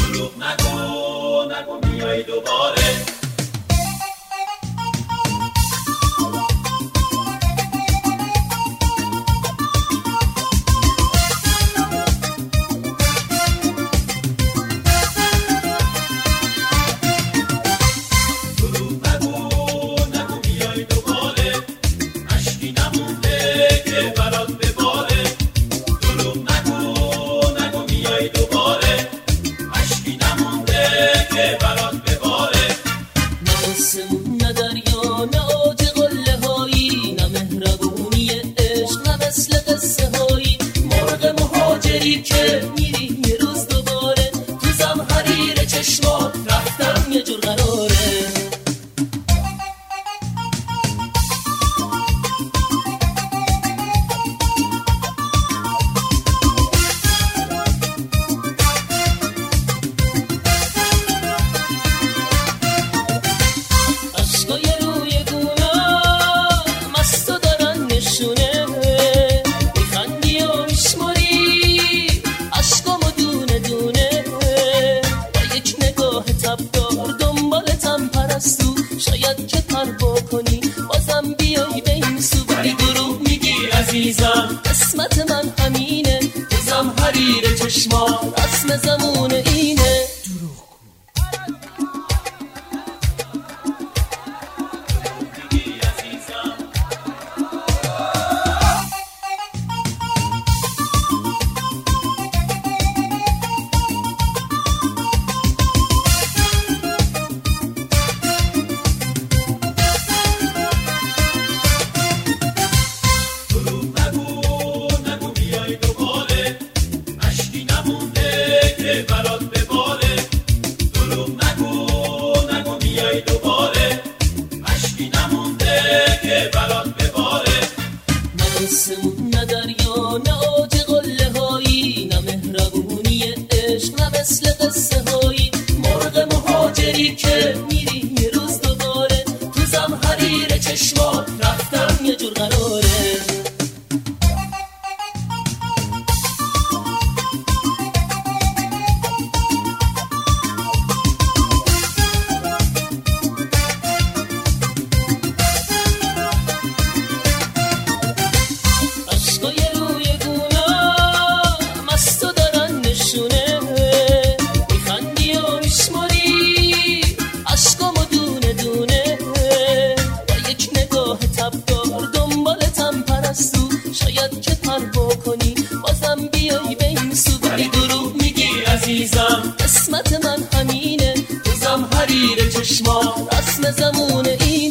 دروغ نگو میای دوباره. که میری یه روز دوباره تو زمحریر چشمات رفتم یه جور قراره. عشقای روی گونام از تو دارن نشونه، میخندی و میشماری عشقامو دونه دونه، با یک نگاه تبدار دنبالتم پرستو، شاید که پر بکنی بازم بیای به این سو. ولی دروغ میگی عزیزم قسمت من همینه، تو زمحریر چشمات رسم زمون اینه. نه دریا نه آج قله هایی، نه مهربونی عشق نه مثل قصه هایی، مرغ مهاجری که میری یه روز دوباره تو زمحریر چشمات رفتم یه جور قراره. شاید که پر بکنی بازم بیای به این سو. ولی دروغ میگی عزیزم قسمت من همینه، تو زمحریر چشما رسم زمون این.